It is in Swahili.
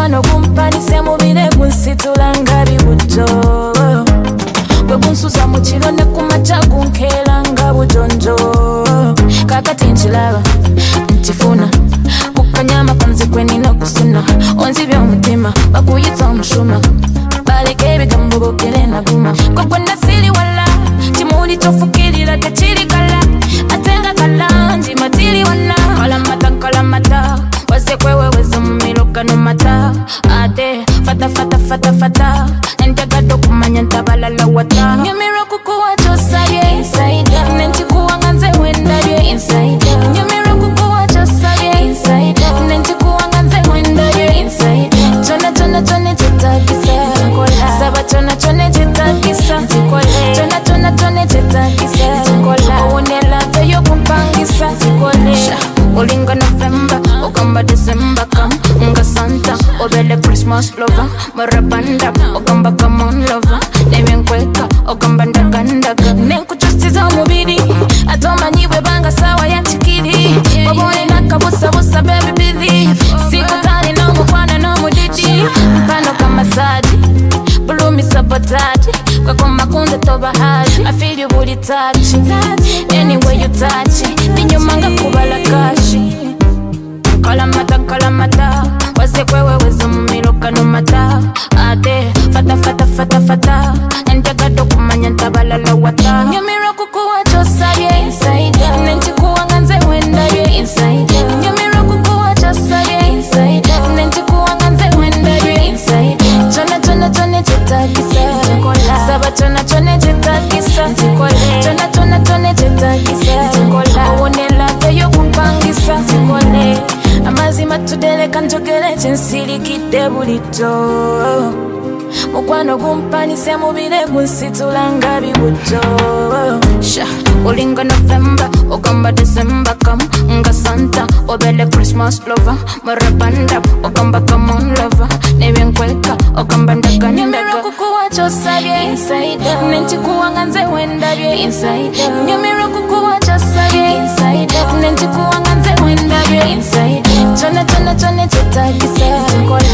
mukwano gumpanise mubire gunsitula nga bibuto bwe gunsuza mu kiro ne ku makya gunkeera nga bujonjo kakati nkiraba ntifuna kukanyama kanze kwe nina kusuna onzibya omutima bakuyita omushuma baleka ebigambo boogere naguma gwe nasiri wala kimuli tofukirira tekirigala ate nga kalangi matiri wana kalamata waze kweweweza mumiro gano mata ate fata enjagadde okumanya ntabalala wata nyumirwa kukuwa kyosabye nenkikuwa nga nze wendabye nyumirwa kukuwa kyosabye nenkikuwa nga nze wendabye kyona kyetagisa saba kyona kyetagisa kyona kyetagisa owonela nze yokumpangisa olinga November ogamba December kam nga Santa obele Christmas lover marabanda ogamba come on lover nebyenkweka ogamba ndagandaga nenkujustiza omubiri atomanyiwe banga sawa ya chikiri obone nakabusabusa baby busy sikutani n'omukwana n'omudidi mpano kamasaji bulumi sabotage kwakoma kunze toba haji I feel you booty touch anyway you touch ninyuma nga kubala kashi kalamata waze kweweweza mumiro gano mata ate fata enjagadde okumanya ntabalala wata nyumirwa kukuwa kyosabye nenkikuwa nga nze wendabye nyumirwa kukuwa kyosabye nenkikuwa nga nze wendabye kyona kyetagisa saba kyona kyetagisa kyona kyetagisa owonela nze yokumpangisa amazima tudeleka njogere kyensirikidde bulijjo mukwano gumpanise mubire gunsitula nga bibuto olinga November ogamba December kam nga Santa obele Christmas lover marabanda ogamba come on lover nebyenkweka ogamba ndagandaga kukuwa kyosabye nenkikuwa nga nze wendabye nyumirwa kukuwa kyosabye nenkikuwa nga nze wendabye kyona kyetagisa